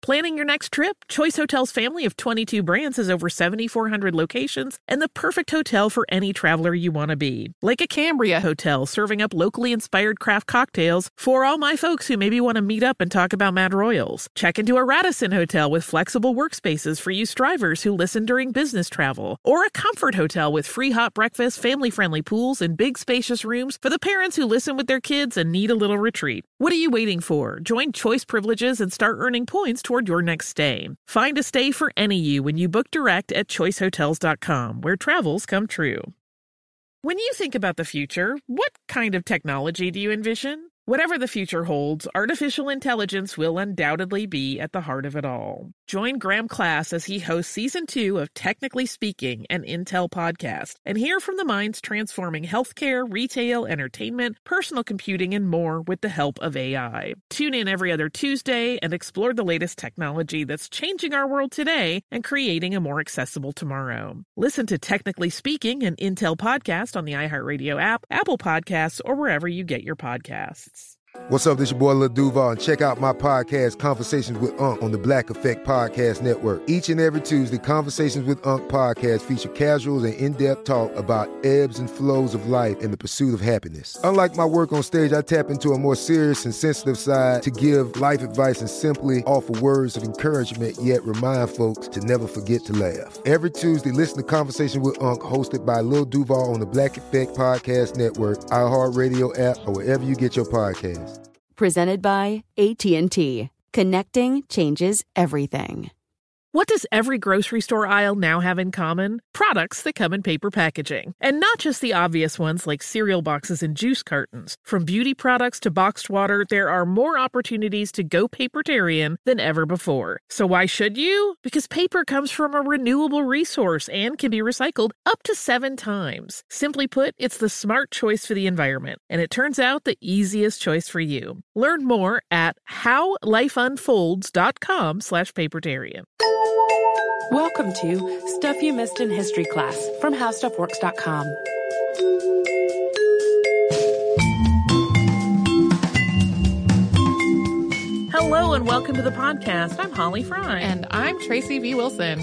Planning your next trip? Choice Hotels' family of 22 brands has over 7,400 locations and the perfect hotel for any traveler you want to be. Like a Cambria Hotel, serving up locally inspired craft cocktails for all my folks who maybe want to meet up and talk about Mad Royals. Check into a Radisson Hotel with flexible workspaces for you strivers who listen during business travel. Or a Comfort Hotel with free hot breakfast, family-friendly pools, and big spacious rooms for the parents who listen with their kids and need a little retreat. What are you waiting for? Join Choice Privileges and start earning points toward your next stay. Find a stay for any you when you book direct at choicehotels.com, where travels come true. When you think about the future, what kind of technology do you envision? Whatever the future holds, artificial intelligence will undoubtedly be at the heart of it all. Join Graham Class as he hosts Season 2 of Technically Speaking, an Intel podcast, and hear from the minds transforming healthcare, retail, entertainment, personal computing, and more with the help of AI. Tune in every other Tuesday and explore the latest technology that's changing our world today and creating a more accessible tomorrow. Listen to Technically Speaking, an Intel podcast on the iHeartRadio app, Apple Podcasts, or wherever you get your podcasts. What's up, this your boy Lil Duval, and check out my podcast, Conversations with Unc, on the Black Effect Podcast Network. Each and every Tuesday, Conversations with Unc podcast feature casual and in-depth talk about ebbs and flows of life and the pursuit of happiness. Unlike my work on stage, I tap into a more serious and sensitive side to give life advice and simply offer words of encouragement, yet remind folks to never forget to laugh. Every Tuesday, listen to Conversations with Unc, hosted by Lil Duval on the Black Effect Podcast Network, iHeartRadio app, or wherever you get your podcasts. Presented by AT&T. Connecting changes everything. What does every grocery store aisle now have in common? Products that come in paper packaging. And not just the obvious ones like cereal boxes and juice cartons. From beauty products to boxed water, there are more opportunities to go papertarian than ever before. So why should you? Because paper comes from a renewable resource and can be recycled up to 7 times. Simply put, it's the smart choice for the environment. And it turns out the easiest choice for you. Learn more at howlifeunfolds.com/papertarian. Welcome to Stuff You Missed in History Class from HowStuffWorks.com. Hello and welcome to the podcast. I'm Holly Fry. And I'm Tracy V. Wilson.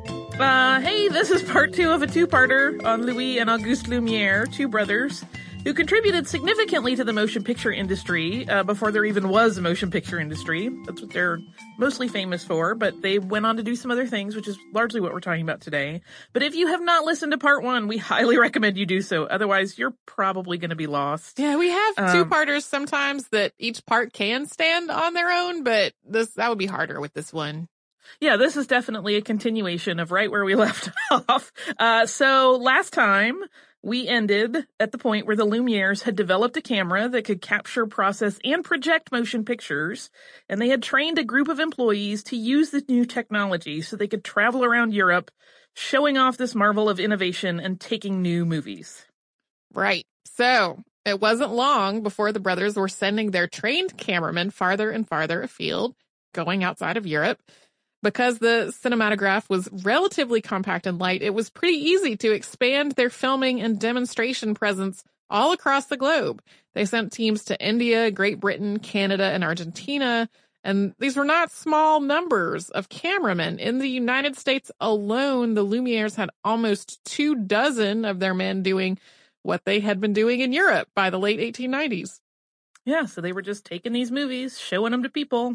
Hey, this is part 2 of a two-parter on Louis and Auguste Lumiere, two brothers who contributed significantly to the motion picture industry before there even was a motion picture industry. That's what they're mostly famous for, but they went on to do some other things, which is largely what we're talking about today. But if you have not listened to part 1, we highly recommend you do so. Otherwise, you're probably going to be lost. Yeah, we have two-parters sometimes that each part can stand on their own, but that would be harder with this one. Yeah, this is definitely a continuation of right where we left off. So last time, we ended at the point where the Lumieres had developed a camera that could capture, process, and project motion pictures, and they had trained a group of employees to use the new technology so they could travel around Europe, showing off this marvel of innovation and taking new movies. Right. So it wasn't long before the brothers were sending their trained cameramen farther and farther afield, going outside of Europe. Because the cinematograph was relatively compact and light, it was pretty easy to expand their filming and demonstration presence all across the globe. They sent teams to India, Great Britain, Canada, and Argentina, and these were not small numbers of cameramen. In the United States alone, the Lumieres had almost 24 of their men doing what they had been doing in Europe by the late 1890s. Yeah, so they were just taking these movies, showing them to people.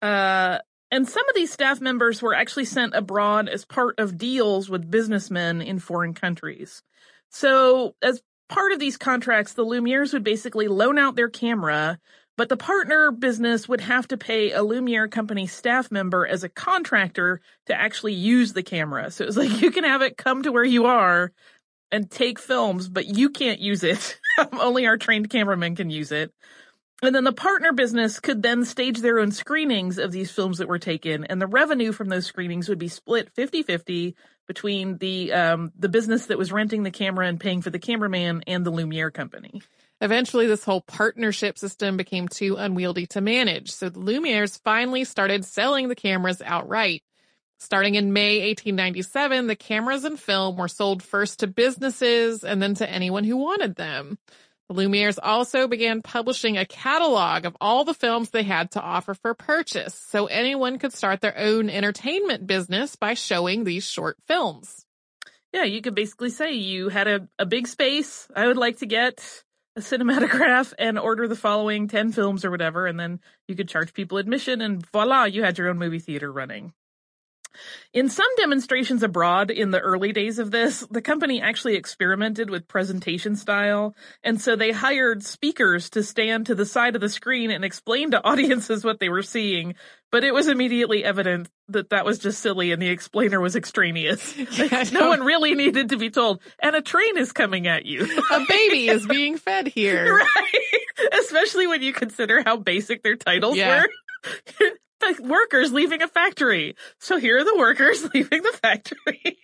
And some of these staff members were actually sent abroad as part of deals with businessmen in foreign countries. So as part of these contracts, the Lumieres would basically loan out their camera, but the partner business would have to pay a Lumiere company staff member as a contractor to actually use the camera. So it was like, you can have it come to where you are and take films, but you can't use it. Only our trained cameramen can use it. And then the partner business could then stage their own screenings of these films that were taken, and the revenue from those screenings would be split 50-50 between the business that was renting the camera and paying for the cameraman and the Lumiere company. Eventually, this whole partnership system became too unwieldy to manage, so the Lumieres finally started selling the cameras outright. Starting in May 1897, the cameras and film were sold first to businesses and then to anyone who wanted them. The Lumieres also began publishing a catalog of all the films they had to offer for purchase, so anyone could start their own entertainment business by showing these short films. Yeah, you could basically say you had a big space. I would like to get a cinematograph and order the following 10 films or whatever, and then you could charge people admission, and voila, you had your own movie theater running. In some demonstrations abroad in the early days of this, the company actually experimented with presentation style, and so they hired speakers to stand to the side of the screen and explain to audiences what they were seeing, but it was immediately evident that that was just silly and the explainer was extraneous. No one really needed to be told, and a train is coming at you. A baby is being fed here. Right? Especially when you consider how basic their titles were. The workers leaving a factory. So here are the workers leaving the factory.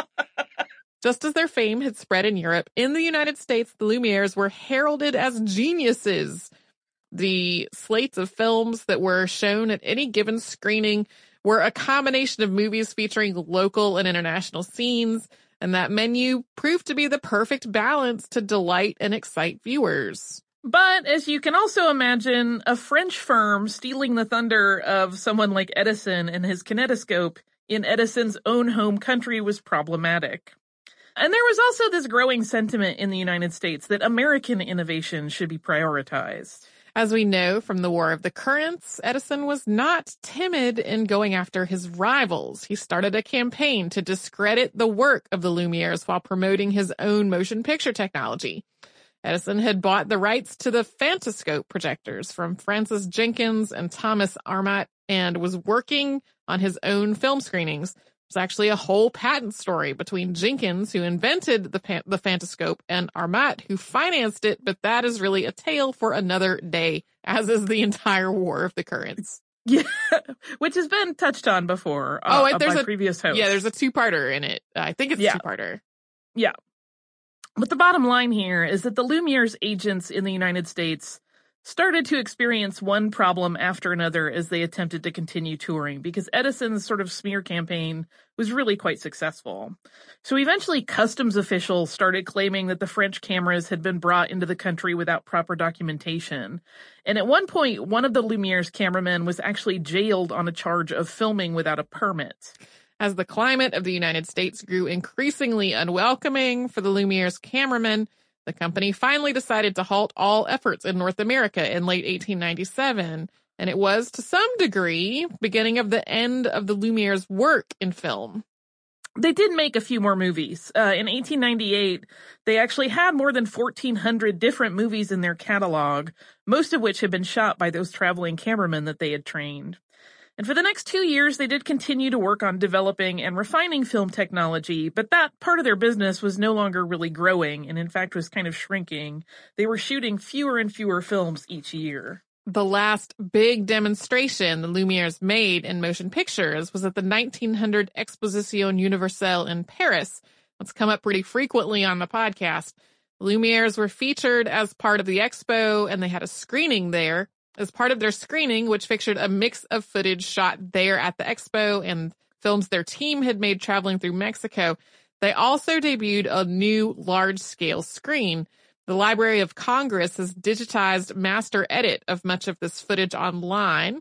Just as their fame had spread in Europe, in the United States, the Lumieres were heralded as geniuses. The slates of films that were shown at any given screening were a combination of movies featuring local and international scenes, and that menu proved to be the perfect balance to delight and excite viewers. But as you can also imagine, a French firm stealing the thunder of someone like Edison and his kinetoscope in Edison's own home country was problematic. And there was also this growing sentiment in the United States that American innovation should be prioritized. As we know from the War of the Currents, Edison was not timid in going after his rivals. He started a campaign to discredit the work of the Lumieres while promoting his own motion picture technology. Edison had bought the rights to the Fantascope projectors from Francis Jenkins and Thomas Armat and was working on his own film screenings. There's actually a whole patent story between Jenkins, who invented the Fantascope, and Armat, who financed it, but that is really a tale for another day, as is the entire War of the Currents. Yeah, which has been touched on before by previous hosts. Yeah, there's a two-parter in it. I think it's a two-parter. Yeah. But the bottom line here is that the Lumieres agents in the United States started to experience one problem after another as they attempted to continue touring, because Edison's sort of smear campaign was really quite successful. So eventually customs officials started claiming that the French cameras had been brought into the country without proper documentation. And at one point, one of the Lumieres cameramen was actually jailed on a charge of filming without a permit. As the climate of the United States grew increasingly unwelcoming for the Lumieres cameramen, the company finally decided to halt all efforts in North America in late 1897, and it was, to some degree, beginning of the end of the Lumieres' work in film. They did make a few more movies. In 1898, they actually had more than 1,400 different movies in their catalog, most of which had been shot by those traveling cameramen that they had trained. And for the next 2 years, they did continue to work on developing and refining film technology, but that part of their business was no longer really growing and, in fact, was kind of shrinking. They were shooting fewer and fewer films each year. The last big demonstration the Lumieres made in motion pictures was at the 1900 Exposition Universelle in Paris. That's come up pretty frequently on the podcast. The Lumieres were featured as part of the expo, and they had a screening there. As part of their screening, which featured a mix of footage shot there at the expo and films their team had made traveling through Mexico, they also debuted a new large-scale screen. The Library of Congress has digitized master edit of much of this footage online,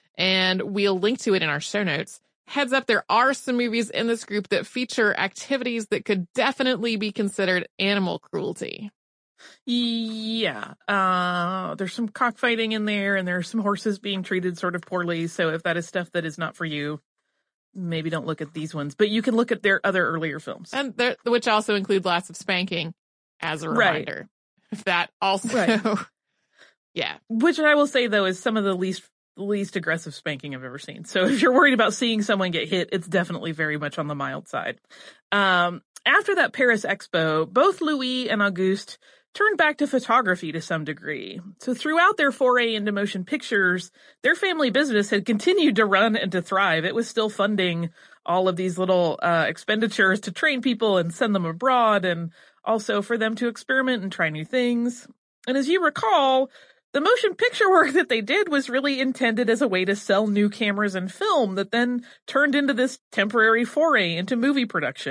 and we'll link to it in our show notes. Heads up, there are some movies in this group that feature activities that could definitely be considered animal cruelty. Yeah, there's some cockfighting in there, and there's some horses being treated sort of poorly, so if that is stuff that is not for you, maybe don't look at these ones, but you can look at their other earlier films. And which also include lots of spanking, as a reminder. If that also, yeah. Which I will say, though, is some of the least aggressive spanking I've ever seen. So if you're worried about seeing someone get hit, it's definitely very much on the mild side. After that Paris Expo, both Louis and Auguste turned back to photography to some degree. So throughout their foray into motion pictures, their family business had continued to run and to thrive. It was still funding all of these little expenditures to train people and send them abroad, and also for them to experiment and try new things. And as you recall, the motion picture work that they did was really intended as a way to sell new cameras and film that then turned into this temporary foray into movie production.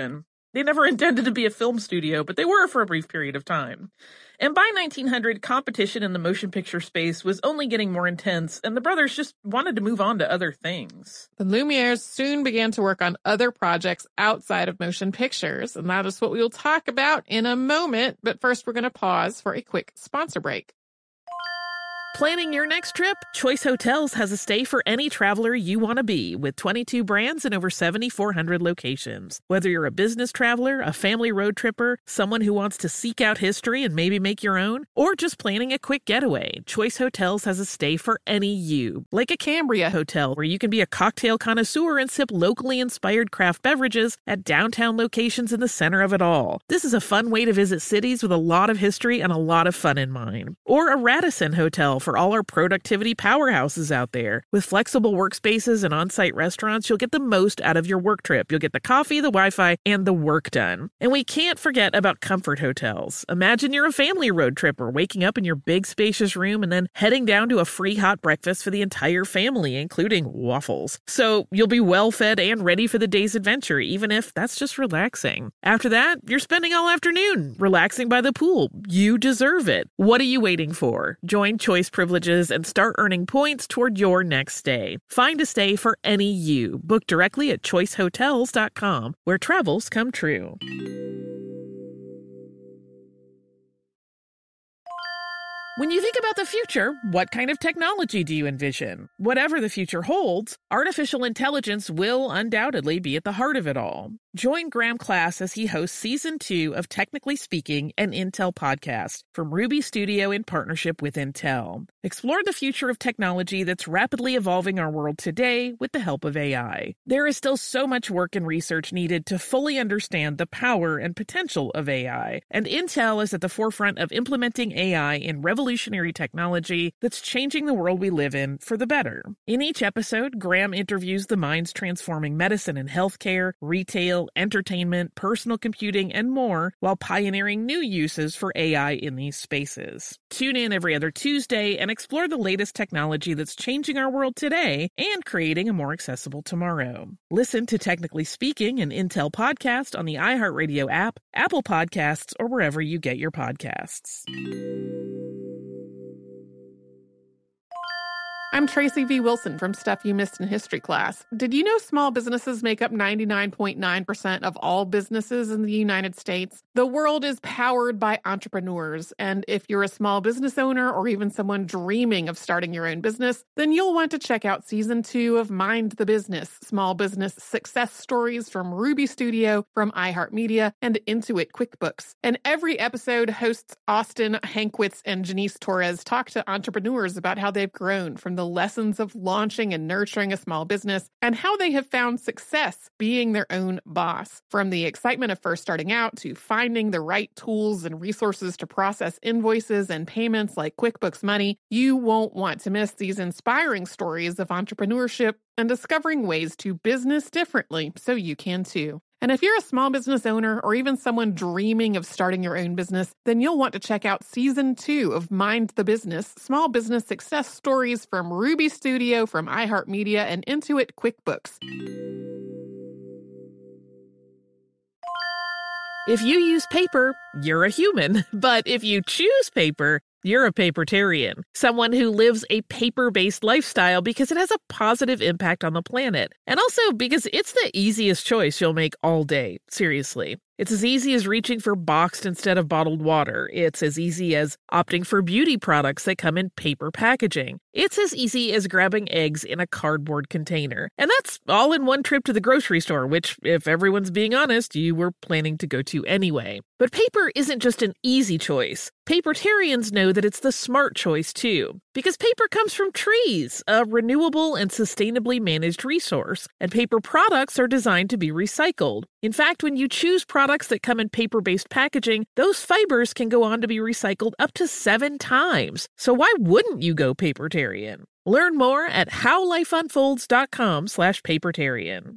They never intended to be a film studio, but they were for a brief period of time. And by 1900, competition in the motion picture space was only getting more intense, and the brothers just wanted to move on to other things. The Lumieres soon began to work on other projects outside of motion pictures, and that is what we will talk about in a moment. But first, we're going to pause for a quick sponsor break. Planning your next trip? Choice Hotels has a stay for any traveler you want to be, with 22 brands and over 7,400 locations. Whether you're a business traveler, a family road tripper, someone who wants to seek out history and maybe make your own, or just planning a quick getaway, Choice Hotels has a stay for any you. Like a Cambria Hotel, where you can be a cocktail connoisseur and sip locally inspired craft beverages at downtown locations in the center of it all. This is a fun way to visit cities with a lot of history and a lot of fun in mind. Or a Radisson Hotel for all our productivity powerhouses out there. With flexible workspaces and on-site restaurants, you'll get the most out of your work trip. You'll get the coffee, the Wi-Fi, and the work done. And we can't forget about Comfort Hotels. Imagine you're a family road tripper, waking up in your big spacious room and then heading down to a free hot breakfast for the entire family, including waffles. So you'll be well fed and ready for the day's adventure, even if that's just relaxing. After that, you're spending all afternoon relaxing by the pool. You deserve it. What are you waiting for? Join Choice Privileges and start earning points toward your next stay. Find a stay for any you. Book directly at choicehotels.com, where travels come true. When you think about the future, what kind of technology do you envision? Whatever the future holds, artificial intelligence will undoubtedly be at the heart of it all. Join Graham Class as he hosts Season 2 of Technically Speaking, an Intel podcast from Ruby Studio in partnership with Intel. Explore the future of technology that's rapidly evolving our world today with the help of AI. There is still so much work and research needed to fully understand the power and potential of AI, and Intel is at the forefront of implementing AI in revolutionary technology that's changing the world we live in for the better. In each episode, Graham interviews the minds transforming medicine and healthcare, retail, entertainment, personal computing, and more, while pioneering new uses for AI in these spaces. Tune in every other Tuesday and explore the latest technology that's changing our world today and creating a more accessible tomorrow. Listen to Technically Speaking, an Intel podcast on the iHeartRadio app, Apple Podcasts, or wherever you get your podcasts. I'm Tracy V. Wilson from Stuff You Missed in History Class. Did you know small businesses make up 99.9% of all businesses in the United States? The world is powered by entrepreneurs, and if you're a small business owner or even someone dreaming of starting your own business, then you'll want to check out Season 2 of Mind the Business, Small Business Success Stories from Ruby Studio, from iHeartMedia, and Intuit QuickBooks. And every episode, hosts Austin Hankwitz and Janice Torres talk to entrepreneurs about how they've grown from the lessons of launching and nurturing a small business and how they have found success being their own boss. From the excitement of first starting out to finding the right tools and resources to process invoices and payments like QuickBooks Money, you won't want to miss these inspiring stories of entrepreneurship and discovering ways to business differently so you can too. And if you're a small business owner or even someone dreaming of starting your own business, then you'll want to check out Season 2 of Mind the Business, Small Business Success Stories from Ruby Studio, from iHeartMedia, and Intuit QuickBooks. If you use paper, you're a human. But if you choose paper, you're a papertarian, someone who lives a paper-based lifestyle because it has a positive impact on the planet. And also because it's the easiest choice you'll make all day. Seriously. It's as easy as reaching for boxed instead of bottled water. It's as easy as opting for beauty products that come in paper packaging. It's as easy as grabbing eggs in a cardboard container. And that's all in one trip to the grocery store, which, if everyone's being honest, you were planning to go to anyway. But paper isn't just an easy choice. Papertarians know that it's the smart choice, too. Because paper comes from trees, a renewable and sustainably managed resource. And paper products are designed to be recycled. In fact, when you choose products that come in paper-based packaging, those fibers can go on to be recycled up to 7 times. So why wouldn't you go papertarian? Learn more at howlifeunfolds.com/papertarian.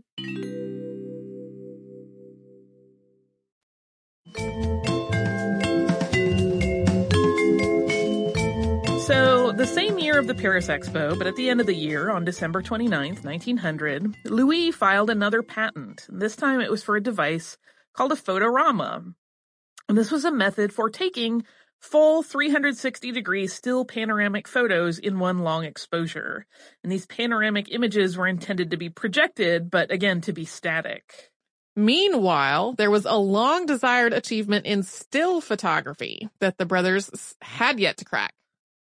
So, the same year of the Paris Expo, but at the end of the year, on December 29th, 1900, Louis filed another patent. This time it was for a device called a photorama. And this was a method for taking full 360-degree still panoramic photos in one long exposure. And these panoramic images were intended to be projected, but again, to be static. Meanwhile, there was a long-desired achievement in still photography that the brothers had yet to crack.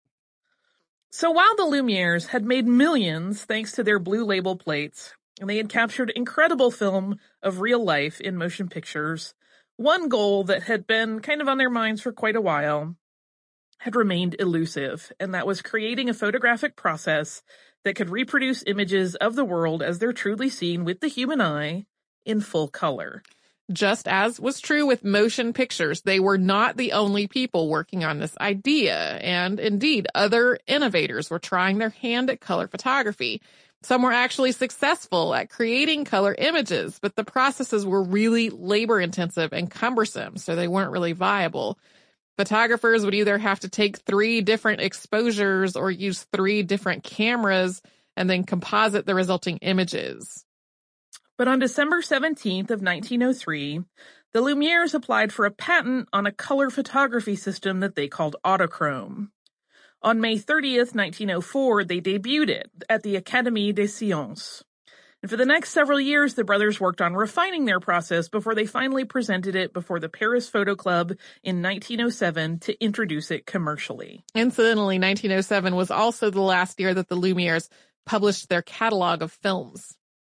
So while the Lumieres had made millions thanks to their Blue Label plates, and they had captured incredible film of real life in motion pictures, one goal that had been kind of on their minds for quite a while had remained elusive, and that was creating a photographic process that could reproduce images of the world as they're truly seen with the human eye in full color. Just as was true with motion pictures, they were not the only people working on this idea, and indeed, other innovators were trying their hand at color photography. Some were actually successful at creating color images, but the processes were really labor-intensive and cumbersome, so they weren't really viable. Photographers would either have to take 3 different exposures or use 3 different cameras and then composite the resulting images. But on December 17th of 1903, the Lumieres applied for a patent on a color photography system that they called Autochrome. On May 30th, 1904, they debuted it at the Académie des Sciences. And for the next several years, the brothers worked on refining their process before they finally presented it before the Paris Photo Club in 1907 to introduce it commercially. Incidentally, 1907 was also the last year that the Lumieres published their catalog of films.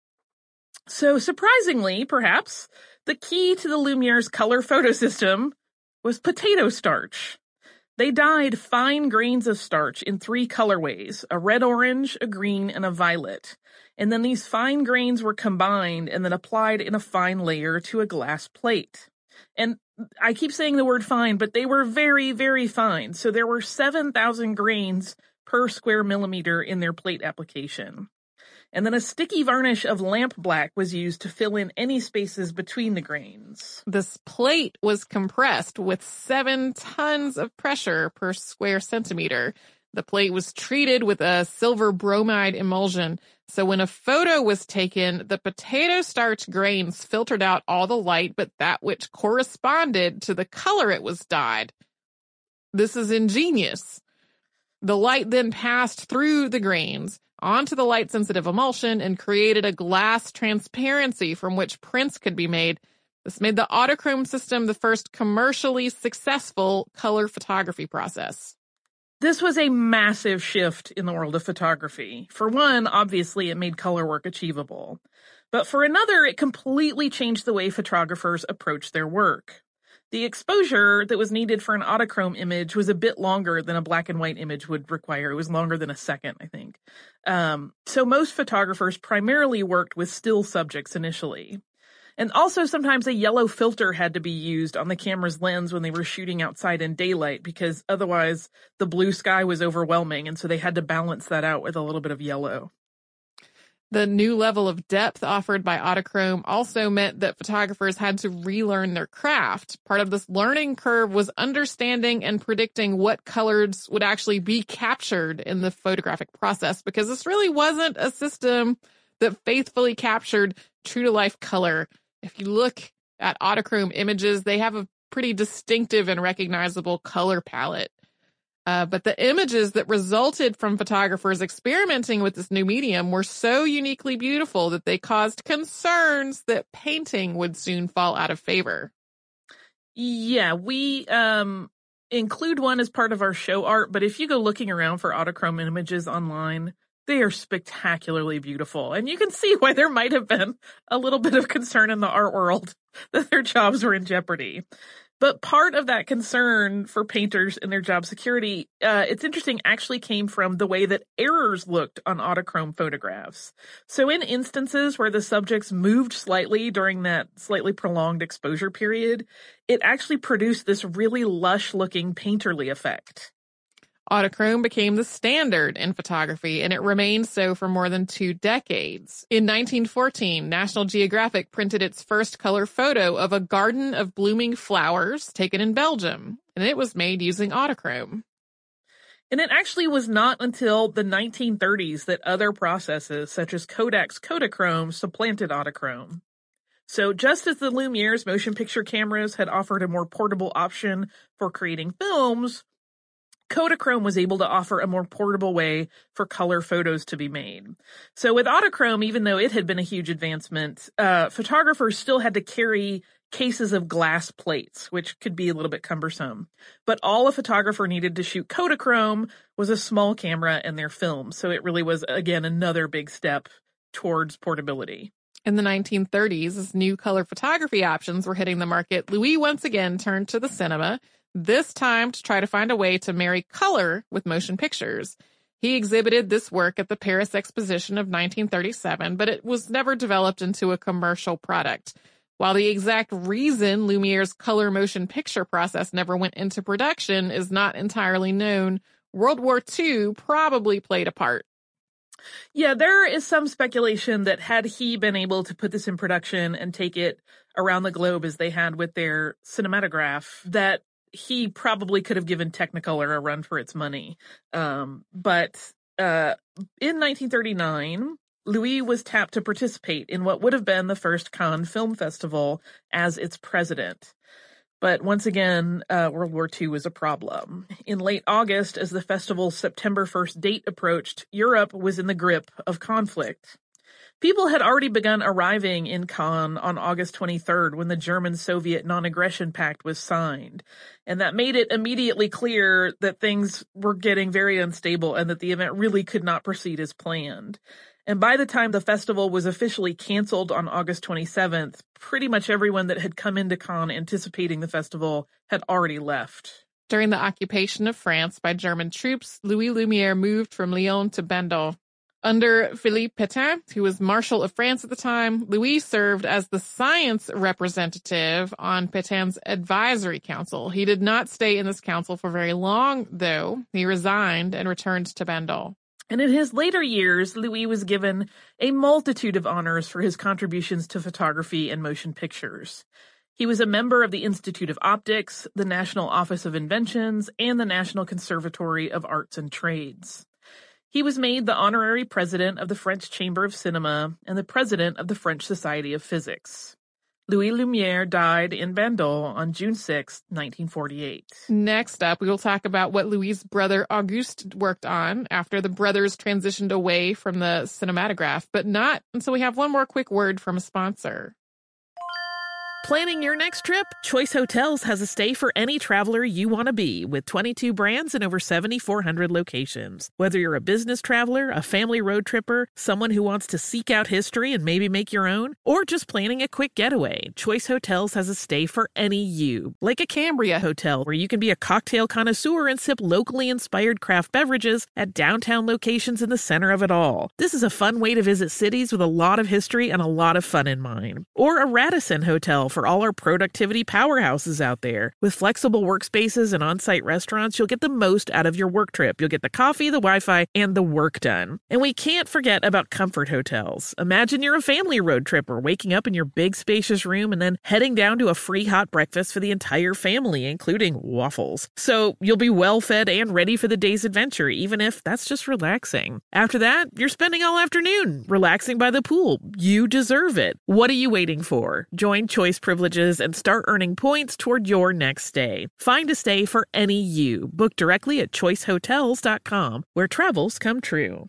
So surprisingly, perhaps, the key to the Lumieres' color photo system was potato starch. They dyed fine grains of starch in 3 colorways, a red-orange, a green, and a violet. And then these fine grains were combined and then applied in a fine layer to a glass plate. And I keep saying the word fine, but they were very, very fine. So there were 7,000 grains per square millimeter in their plate application. And then a sticky varnish of lamp black was used to fill in any spaces between the grains. This plate was compressed with 7 tons of pressure per square centimeter. The plate was treated with a silver bromide emulsion, so when a photo was taken, the potato starch grains filtered out all the light but that which corresponded to the color it was dyed. This is ingenious. The light then passed through the grains onto the light-sensitive emulsion and created a glass transparency from which prints could be made. This made the Autochrome system the first commercially successful color photography process. This was a massive shift in the world of photography. For one, obviously, it made color work achievable. But for another, it completely changed the way photographers approached their work. The exposure that was needed for an Autochrome image was a bit longer than a black and white image would require. It was longer than a second, I think. So most photographers primarily worked with still subjects initially. And also sometimes a yellow filter had to be used on the camera's lens when they were shooting outside in daylight because otherwise the blue sky was overwhelming, and so they had to balance that out with a little bit of yellow. The new level of depth offered by Autochrome also meant that photographers had to relearn their craft. Part of this learning curve was understanding and predicting what colors would actually be captured in the photographic process, because this really wasn't a system that faithfully captured true-to-life color. If you look at Autochrome images, they have a pretty distinctive and recognizable color palette. But the images that resulted from photographers experimenting with this new medium were so uniquely beautiful that they caused concerns that painting would soon fall out of favor. Yeah, we include one as part of our show art, but if you go looking around for Autochrome images online, they are spectacularly beautiful. And you can see why there might have been a little bit of concern in the art world that their jobs were in jeopardy. But part of that concern for painters and their job security, it's interesting, actually came from the way that errors looked on Autochrome photographs. So in instances where the subjects moved slightly during that slightly prolonged exposure period, it actually produced this really lush-looking painterly effect. Autochrome became the standard in photography, and it remained so for more than 2 decades. In 1914, National Geographic printed its first color photo of a garden of blooming flowers taken in Belgium, and it was made using Autochrome. And it actually was not until the 1930s that other processes, such as Kodak's Kodachrome, supplanted Autochrome. So just as the Lumiere's motion picture cameras had offered a more portable option for creating films, Kodachrome was able to offer a more portable way for color photos to be made. So with Autochrome, even though it had been a huge advancement, photographers still had to carry cases of glass plates, which could be a little bit cumbersome. But all a photographer needed to shoot Kodachrome was a small camera and their film. So it really was, again, another big step towards portability. In the 1930s, as new color photography options were hitting the market, Louis once again turned to the cinema, this time to try to find a way to marry color with motion pictures. He exhibited this work at the Paris Exposition of 1937, but it was never developed into a commercial product. While the exact reason Lumiere's color motion picture process never went into production is not entirely known, World War II probably played a part. Yeah, there is some speculation that had he been able to put this in production and take it around the globe as they had with their cinematograph, that he probably could have given Technicolor a run for its money. But in 1939, Louis was tapped to participate in what would have been the first Cannes Film Festival as its president. But once again, World War II was a problem. In late August, as the festival's September 1st date approached, Europe was in the grip of conflict. People had already begun arriving in Cannes on August 23rd when the German-Soviet non-aggression pact was signed. And that made it immediately clear that things were getting very unstable and that the event really could not proceed as planned. And by the time the festival was officially canceled on August 27th, pretty much everyone that had come into Cannes anticipating the festival had already left. During the occupation of France by German troops, Louis Lumiere moved from Lyon to Bandol. Under Philippe Pétain, who was Marshal of France at the time, Louis served as the science representative on Pétain's advisory council. He did not stay in this council for very long, though. He resigned and returned to Bandol. And in his later years, Louis was given a multitude of honors for his contributions to photography and motion pictures. He was a member of the Institute of Optics, the National Office of Inventions, and the National Conservatory of Arts and Trades. He was made the honorary president of the French Chamber of Cinema and the president of the French Society of Physics. Louis Lumiere died in Bandol on June 6, 1948. Next up, we will talk about what Louis' brother Auguste worked on after the brothers transitioned away from the cinematograph, but not until we have one more quick word from a sponsor. Planning your next trip? Choice Hotels has a stay for any traveler you want to be, with 22 brands and over 7,400 locations. Whether you're a business traveler, a family road tripper, someone who wants to seek out history and maybe make your own, or just planning a quick getaway, Choice Hotels has a stay for any you. Like a Cambria Hotel, where you can be a cocktail connoisseur and sip locally inspired craft beverages at downtown locations in the center of it all. This is a fun way to visit cities with a lot of history and a lot of fun in mind. Or a Radisson Hotel for all our productivity powerhouses out there. With flexible workspaces and on-site restaurants, you'll get the most out of your work trip. You'll get the coffee, the Wi-Fi, and the work done. And we can't forget about Comfort Hotels. Imagine you're a family road tripper, waking up in your big spacious room and then heading down to a free hot breakfast for the entire family, including waffles. So you'll be well fed and ready for the day's adventure, even if that's just relaxing. After that, you're spending all afternoon relaxing by the pool. You deserve it. What are you waiting for? Join Choice Privileges and start earning points toward your next stay. Find a stay for any you. Book directly at choicehotels.com, where travels come true.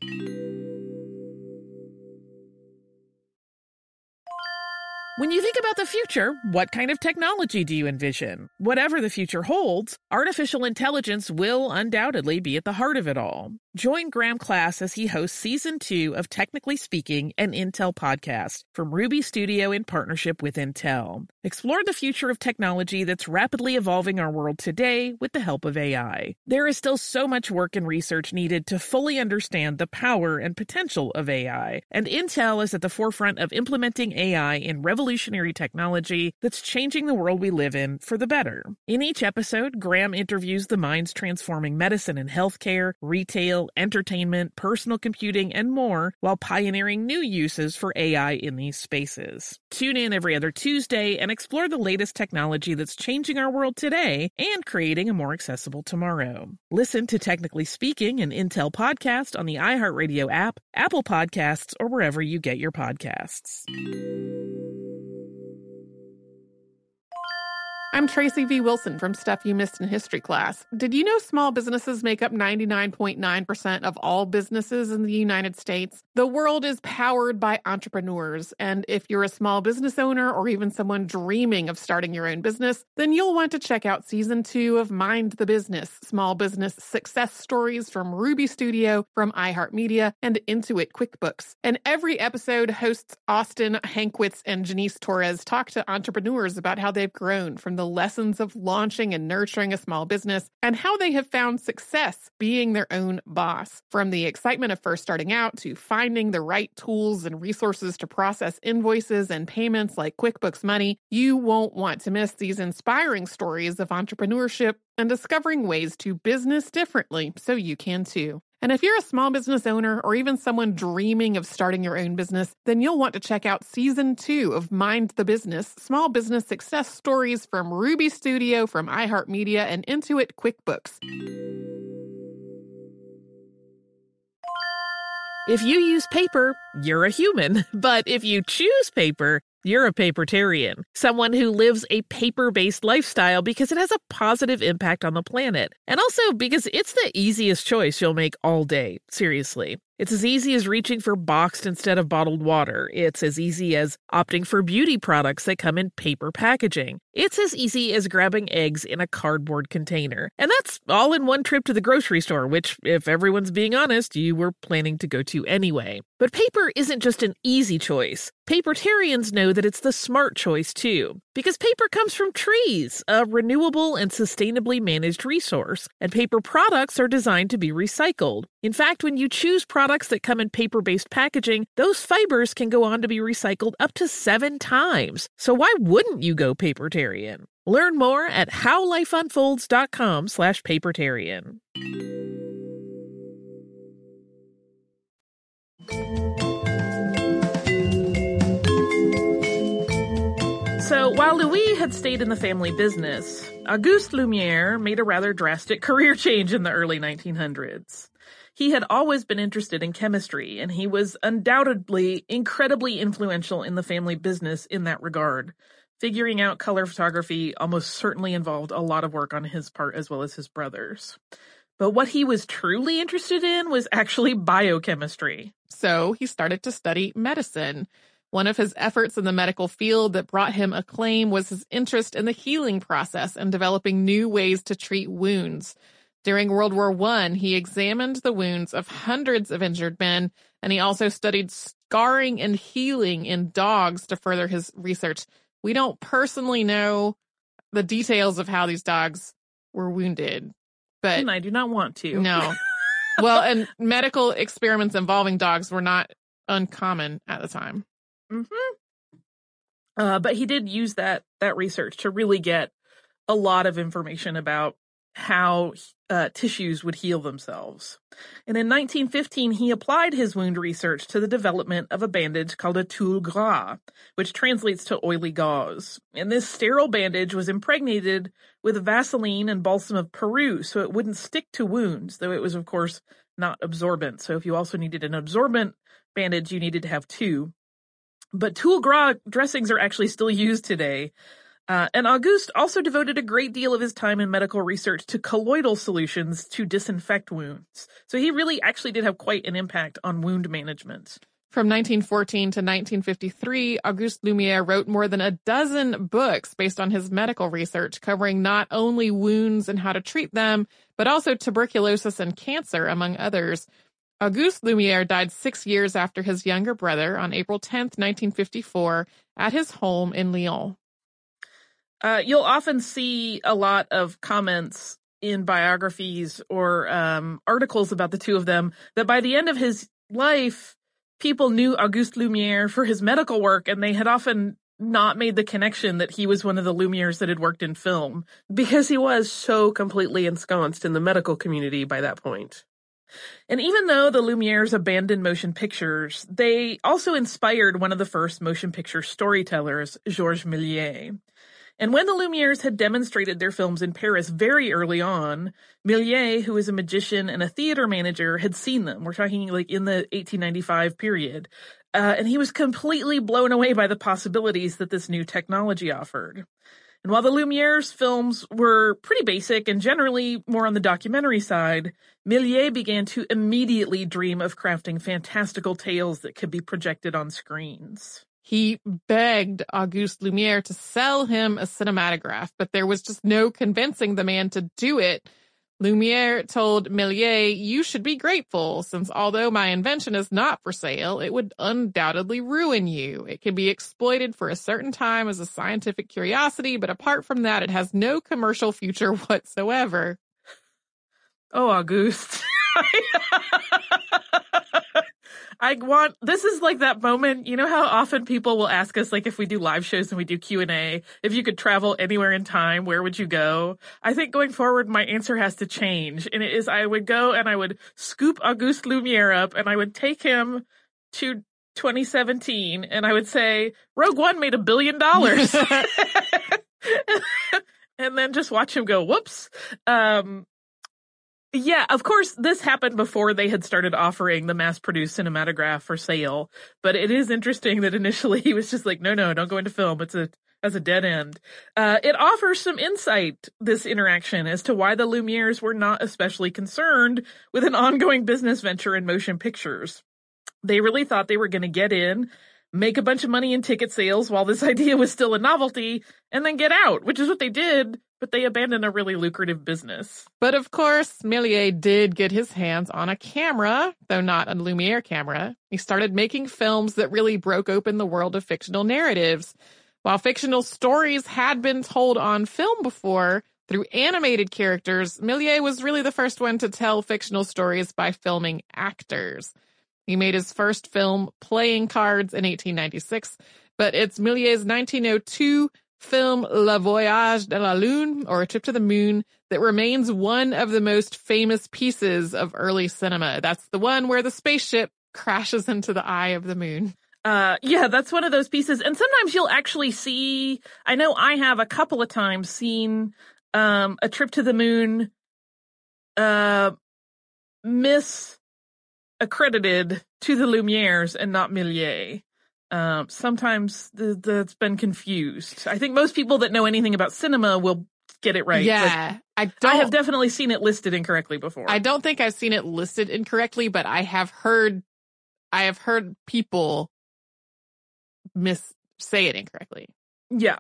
When you think about the future, what kind of technology do you envision? Whatever the future holds, artificial intelligence will undoubtedly be at the heart of it all. Join Graham Class as he hosts Season 2 of Technically Speaking, an Intel podcast from Ruby Studio in partnership with Intel. Explore the future of technology that's rapidly evolving our world today with the help of AI. There is still so much work and research needed to fully understand the power and potential of AI, and Intel is at the forefront of implementing AI in revolutionary technology that's changing the world we live in for the better. In each episode, Graham interviews the minds transforming medicine and healthcare, retail, entertainment, personal computing, and more, while pioneering new uses for AI in these spaces. Tune in every other Tuesday and explore the latest technology that's changing our world today and creating a more accessible tomorrow. Listen to Technically Speaking, an Intel podcast on the iHeartRadio app, Apple Podcasts, or wherever you get your podcasts. I'm Tracy V. Wilson from Stuff You Missed in History Class. Did you know small businesses make up 99.9% of all businesses in the United States? The world is powered by entrepreneurs, and if you're a small business owner or even someone dreaming of starting your own business, then you'll want to check out Season 2 of Mind the Business, small business success stories from Ruby Studio, from iHeartMedia, and Intuit QuickBooks. And every episode, hosts Austin Hankwitz and Janice Torres talk to entrepreneurs about how they've grown from the lessons of launching and nurturing a small business and how they have found success being their own boss. From the excitement of first starting out to finding the right tools and resources to process invoices and payments like QuickBooks Money, you won't want to miss these inspiring stories of entrepreneurship and discovering ways to business differently so you can too. And if you're a small business owner or even someone dreaming of starting your own business, then you'll want to check out Season 2 of Mind the Business, small business success stories from Ruby Studio, from iHeartMedia, and Intuit QuickBooks. If you use paper, you're a human. But if you choose paper, you're a papertarian, someone who lives a paper-based lifestyle because it has a positive impact on the planet. And also because it's the easiest choice you'll make all day, seriously. It's as easy as reaching for boxed instead of bottled water. It's as easy as opting for beauty products that come in paper packaging. It's as easy as grabbing eggs in a cardboard container. And that's all in one trip to the grocery store, which, if everyone's being honest, you were planning to go to anyway. But paper isn't just an easy choice. Papertarians know that it's the smart choice, too. Because paper comes from trees, a renewable and sustainably managed resource. And paper products are designed to be recycled. In fact, when you choose products that come in paper-based packaging, those fibers can go on to be recycled up to 7 times. So why wouldn't you go papertarian? Learn more at howlifeunfolds.com/papertarian. So while Louis had stayed in the family business, Auguste Lumière made a rather drastic career change in the early 1900s. He had always been interested in chemistry, and he was undoubtedly incredibly influential in the family business in that regard. Figuring out color photography almost certainly involved a lot of work on his part as well as his brother's. But what he was truly interested in was actually biochemistry. So he started to study medicine. One of his efforts in the medical field that brought him acclaim was his interest in the healing process and developing new ways to treat wounds. During World War I, he examined the wounds of hundreds of injured men, and he also studied scarring and healing in dogs to further his research. We don't personally know the details of how these dogs were wounded, but And I do not want to. No. Well, and medical experiments involving dogs were not uncommon at the time. But he did use that research to really get a lot of information about how tissues would heal themselves. And in 1915, he applied his wound research to the development of a bandage called a tulle gras, which translates to oily gauze. And this sterile bandage was impregnated with Vaseline and balsam of Peru, so it wouldn't stick to wounds, though it was, of course, not absorbent. So if you also needed an absorbent bandage, you needed to have 2. But tulle gras dressings are actually still used today. And Auguste also devoted a great deal of his time in medical research to colloidal solutions to disinfect wounds. So he really actually did have quite an impact on wound management. From 1914 to 1953, Auguste Lumière wrote more than a dozen books based on his medical research, covering not only wounds and how to treat them, but also tuberculosis and cancer, among others. Auguste Lumière died 6 years after his younger brother on April 10th, 1954, at his home in Lyon. You'll often see a lot of comments in biographies or articles about the two of them that by the end of his life, people knew Auguste Lumière for his medical work, and they had often not made the connection that he was one of the Lumières that had worked in film, because he was so completely ensconced in the medical community by that point. And even though the Lumières abandoned motion pictures, they also inspired one of the first motion picture storytellers, Georges Méliès. And when the Lumières had demonstrated their films in Paris very early on, Méliès, who is a magician and a theater manager, had seen them. We're talking like in the 1895 period. And he was completely blown away by the possibilities that this new technology offered. And while the Lumiere's films were pretty basic and generally more on the documentary side, Méliès began to immediately dream of crafting fantastical tales that could be projected on screens. He begged Auguste Lumière to sell him a cinematograph, but there was just no convincing the man to do it. Lumière told Méliès, "You should be grateful, since although my invention is not for sale, it would undoubtedly ruin you. It can be exploited for a certain time as a scientific curiosity, but apart from that, it has no commercial future whatsoever." Oh, Auguste. This is like that moment, you know how often people will ask us, like, if we do live shows and we do Q&A, if you could travel anywhere in time, where would you go? I think going forward, my answer has to change. And it is, I would go and I would scoop Auguste Lumière up and I would take him to 2017 and I would say, Rogue One made $1 billion. And then just watch him go, whoops. Yeah, of course, this happened before they had started offering the mass-produced cinematograph for sale. But it is interesting that initially he was just like, no, don't go into film. It's as a dead end. It offers some insight, this interaction, as to why the Lumieres were not especially concerned with an ongoing business venture in motion pictures. They really thought they were going to get in, make a bunch of money in ticket sales while this idea was still a novelty, and then get out, which is what they did. But they abandoned a really lucrative business. But of course, Méliès did get his hands on a camera, though not a Lumière camera. He started making films that really broke open the world of fictional narratives. While fictional stories had been told on film before, through animated characters, Méliès was really the first one to tell fictional stories by filming actors. He made his first film, Playing Cards, in 1896, but it's Méliès' 1902 film Le Voyage de la Lune, or A Trip to the Moon, that remains one of the most famous pieces of early cinema. That's the one where the spaceship crashes into the eye of the moon. Yeah, that's one of those pieces. And sometimes you'll actually see, I know I have a couple of times seen A Trip to the Moon misaccredited to the Lumieres and not Méliès. Sometimes that's been confused. I think most people that know anything about cinema will get it right. Yeah. I have definitely seen it listed incorrectly before. I don't think I've seen it listed incorrectly, but I have heard people say it incorrectly. Yeah.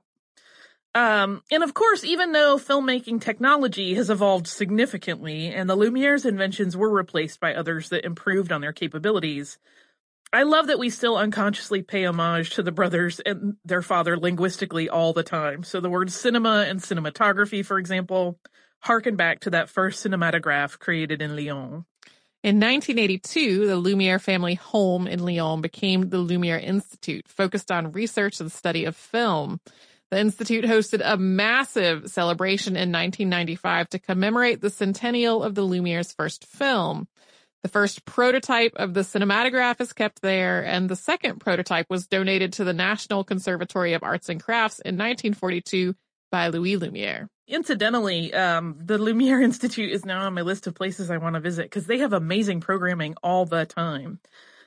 And of course, even though filmmaking technology has evolved significantly and the Lumiere's inventions were replaced by others that improved on their capabilities, I love that we still unconsciously pay homage to the brothers and their father linguistically all the time. So the words cinema and cinematography, for example, harken back to that first cinematograph created in Lyon. In 1982, the Lumière family home in Lyon became the Lumière Institute, focused on research and study of film. The Institute hosted a massive celebration in 1995 to commemorate the centennial of the Lumiere's first film. The first prototype of the cinematograph is kept there, and the second prototype was donated to the National Conservatory of Arts and Crafts in 1942 by Louis Lumière. Incidentally, the Lumière Institute is now on my list of places I want to visit because they have amazing programming all the time.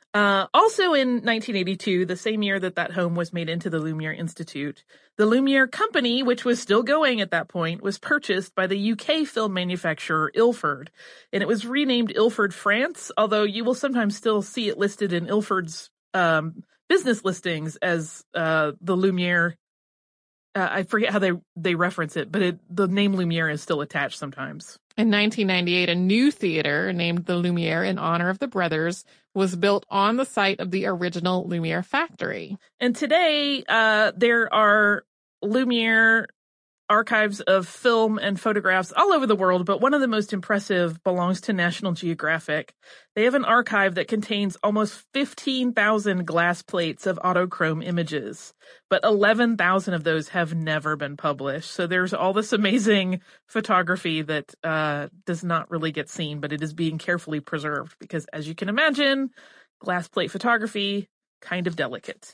Also in 1982, the same year that home was made into the Lumière Institute, the Lumière Company, which was still going at that point, was purchased by the UK film manufacturer Ilford, and it was renamed Ilford France, although you will sometimes still see it listed in Ilford's business listings as the Lumière. I forget how they reference it, but the name Lumière is still attached sometimes. In 1998, a new theater named the Lumière in honor of the brothers was built on the site of the original Lumière factory. And today, there are Lumière archives of film and photographs all over the world, but one of the most impressive belongs to National Geographic. They have an archive that contains almost 15,000 glass plates of autochrome images, but 11,000 of those have never been published. So there's all this amazing photography that does not really get seen, but it is being carefully preserved because, as you can imagine, glass plate photography, kind of delicate.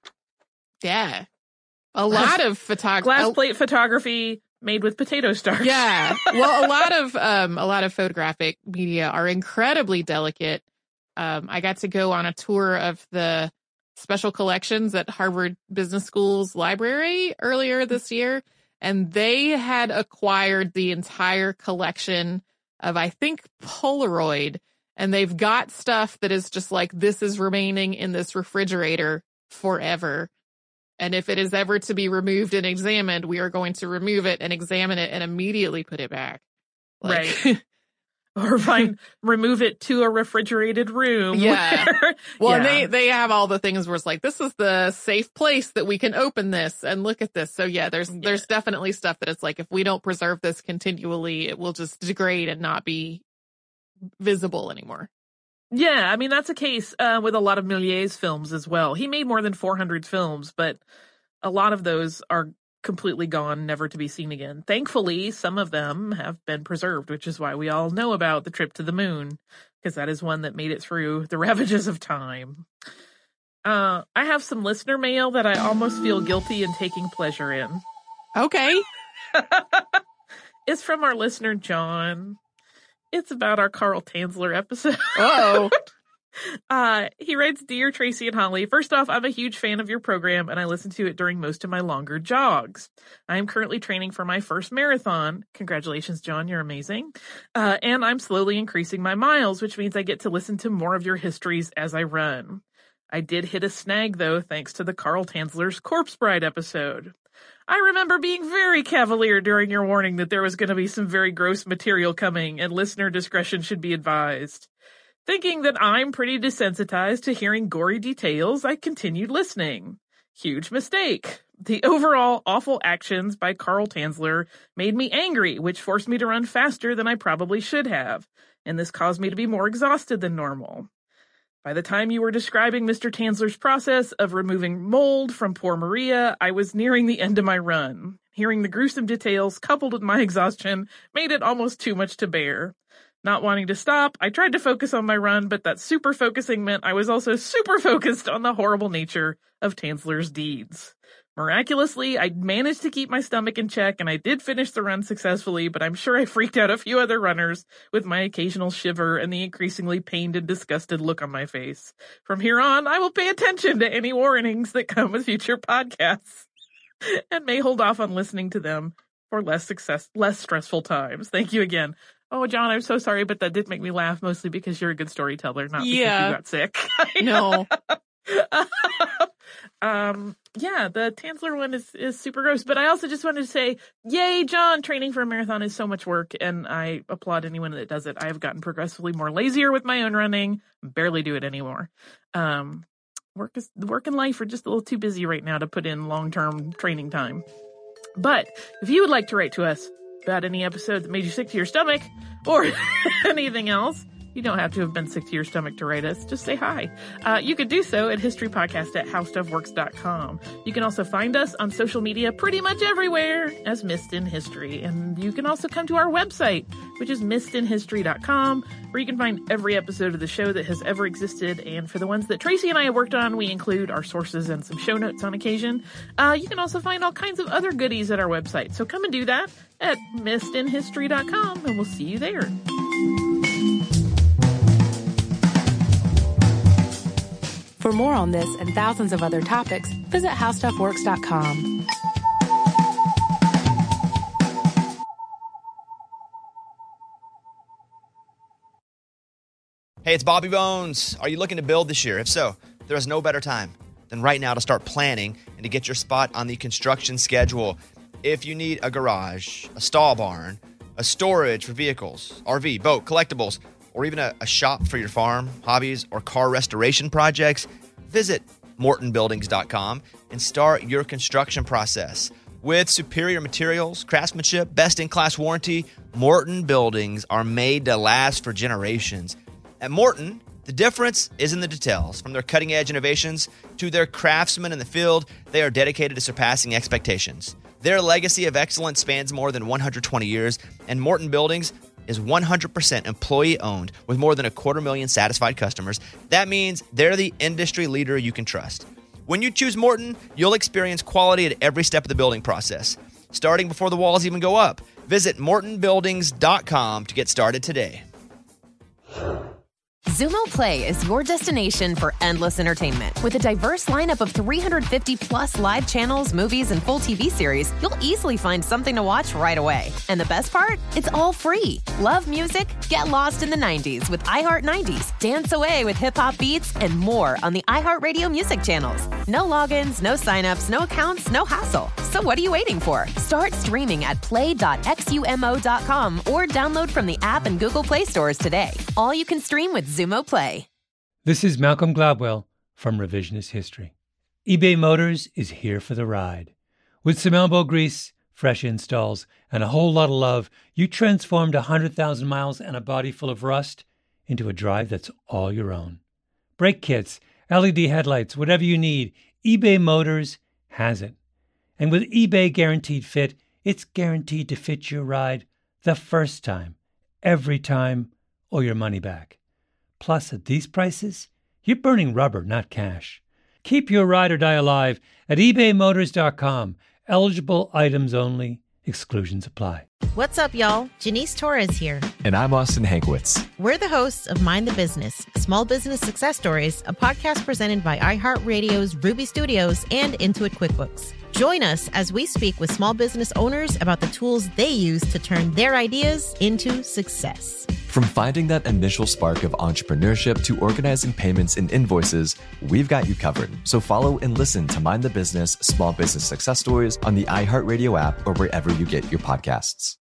Yeah. A lot of glass plate photography made with potato starch. Yeah. Well, a lot of photographic media are incredibly delicate. I got to go on a tour of the special collections at Harvard Business School's library earlier this year. And they had acquired the entire collection of, I think, Polaroid. And they've got stuff that is just like, this is remaining in this refrigerator forever. And if it is ever to be removed and examined, we are going to remove it and examine it and immediately put it back. Right. Or remove it to a refrigerated room. Yeah. Well, yeah. And they have all the things where it's like, this is the safe place that we can open this and look at this. So yeah, there's definitely stuff that it's like, if we don't preserve this continually, it will just degrade and not be visible anymore. Yeah, I mean, that's a case with a lot of Méliès films as well. He made more than 400 films, but a lot of those are completely gone, never to be seen again. Thankfully, some of them have been preserved, which is why we all know about The Trip to the Moon, because that is one that made it through the ravages of time. I have some listener mail that I almost feel guilty in taking pleasure in. Okay. It's from our listener, John. It's about our Carl Tanzler episode. Oh. He writes, Dear Tracy and Holly, first off, I'm a huge fan of your program and I listen to it during most of my longer jogs. I am currently training for my first marathon. Congratulations, John. You're amazing. And I'm slowly increasing my miles, which means I get to listen to more of your histories as I run. I did hit a snag, though, thanks to the Carl Tanzler's Corpse Bride episode. I remember being very cavalier during your warning that there was going to be some very gross material coming and listener discretion should be advised. Thinking that I'm pretty desensitized to hearing gory details, I continued listening. Huge mistake. The overall awful actions by Carl Tanzler made me angry, which forced me to run faster than I probably should have, and this caused me to be more exhausted than normal. By the time you were describing Mr. Tanzler's process of removing mold from poor Maria, I was nearing the end of my run. Hearing the gruesome details coupled with my exhaustion made it almost too much to bear. Not wanting to stop, I tried to focus on my run, but that super focusing meant I was also super focused on the horrible nature of Tanzler's deeds. Miraculously, I managed to keep my stomach in check, and I did finish the run successfully, but I'm sure I freaked out a few other runners with my occasional shiver and the increasingly pained and disgusted look on my face. From here on, I will pay attention to any warnings that come with future podcasts, and may hold off on listening to them for less stressful times. Thank you again. Oh, John, I'm so sorry, but that did make me laugh, mostly because you're a good storyteller, not because you got sick. No. Yeah, the Tanzler one is super gross, but I also just wanted to say, yay, John, training for a marathon is so much work, and I applaud anyone that does it. I have gotten progressively more lazier with my own running, barely do it anymore. Work and life are just a little too busy right now to put in long-term training time. But if you would like to write to us about any episode that made you sick to your stomach, or anything else, you don't have to have been sick to your stomach to write us. Just say hi. You could do so at historypodcast@howstuffworks.com. You can also find us on social media pretty much everywhere as Missed in History. And you can also come to our website, which is missedinhistory.com, where you can find every episode of the show that has ever existed. And for the ones that Tracy and I have worked on, we include our sources and some show notes on occasion. You can also find all kinds of other goodies at our website. So come and do that at missedinhistory.com, and we'll see you there. For more on this and thousands of other topics, visit howstuffworks.com. Hey, it's Bobby Bones. Are you looking to build this year? If so, there is no better time than right now to start planning and to get your spot on the construction schedule. If you need a garage, a stall barn, a storage for vehicles, RV, boat, collectibles, or even a shop for your farm, hobbies, or car restoration projects, visit MortonBuildings.com and start your construction process. With superior materials, craftsmanship, best-in-class warranty, Morton Buildings are made to last for generations. At Morton, the difference is in the details. From their cutting-edge innovations to their craftsmen in the field, they are dedicated to surpassing expectations. Their legacy of excellence spans more than 120 years, and Morton Buildings is 100% employee-owned with more than 250,000 satisfied customers. That means they're the industry leader you can trust. When you choose Morton, you'll experience quality at every step of the building process, starting before the walls even go up. Visit MortonBuildings.com to get started today. Xumo Play is your destination for endless entertainment. With a diverse lineup of 350 plus live channels, movies, and full TV series, you'll easily find something to watch right away. And the best part? It's all free. Love music? Get lost in the 90s with iHeart 90s, dance away with hip-hop beats, and more on the iHeartRadio music channels. No logins, no signups, no accounts, no hassle. So what are you waiting for? Start streaming at play.xumo.com or download from the app and Google Play stores today. All you can stream with Xumo Play. This is Malcolm Gladwell from Revisionist History. eBay Motors is here for the ride. With some elbow grease, fresh installs, and a whole lot of love, you transformed 100,000 miles and a body full of rust into a drive that's all your own. Brake kits, LED headlights, whatever you need, eBay Motors has it. And with eBay Guaranteed Fit, it's guaranteed to fit your ride the first time, every time, or your money back. Plus, at these prices, you're burning rubber, not cash. Keep your ride or die alive at ebaymotors.com. Eligible items only. Exclusions apply. What's up, y'all? Janice Torres here. And I'm Austin Hankwitz. We're the hosts of Mind the Business, Small Business Success Stories, a podcast presented by iHeartRadio's Ruby Studios and Intuit QuickBooks. Join us as we speak with small business owners about the tools they use to turn their ideas into success. From finding that initial spark of entrepreneurship to organizing payments and invoices, we've got you covered. So follow and listen to Mind the Business, Small Business Success Stories on the iHeartRadio app or wherever you get your podcasts.